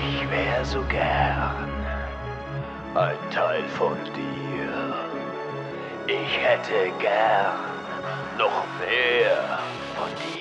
Ich wär so gern ein Teil von dir. Ich hätte gern noch mehr von dir.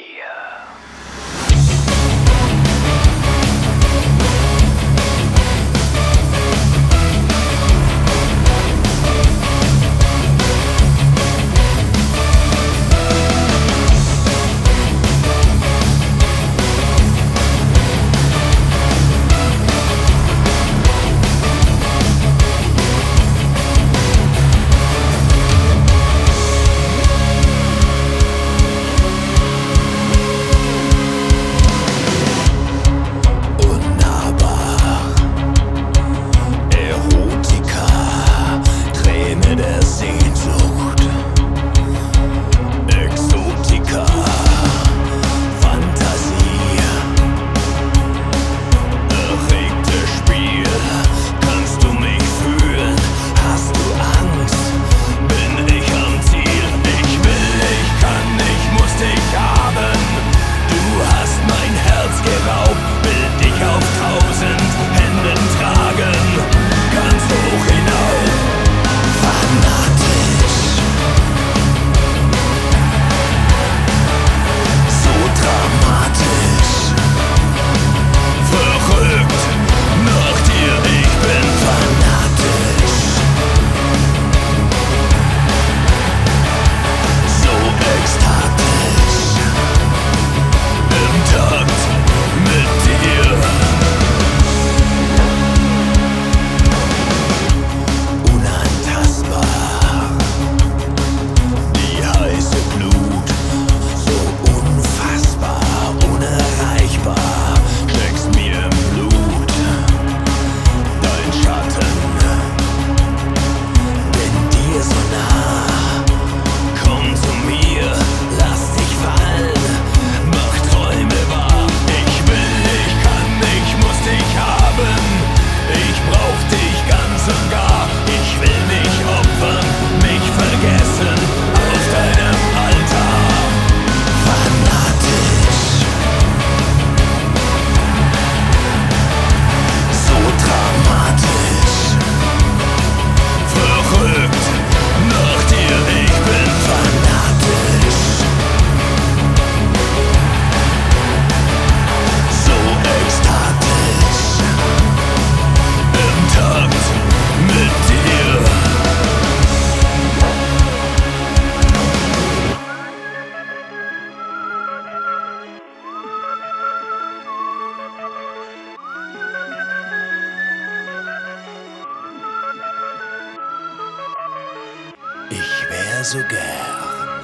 Ich wär so gern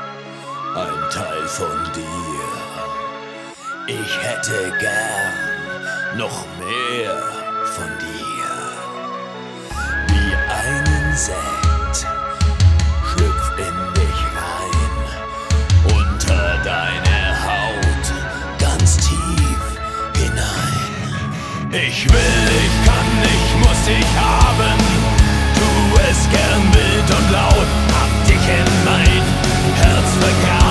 ein Teil von dir. Ich hätte gern noch mehr von dir. Wie ein Insekt schlüpf in dich rein, unter deine Haut ganz tief hinein. Ich will, ich kann, ich muss dich haben. Tu es gern wild und laut, hab dich in mein Herz vergraben.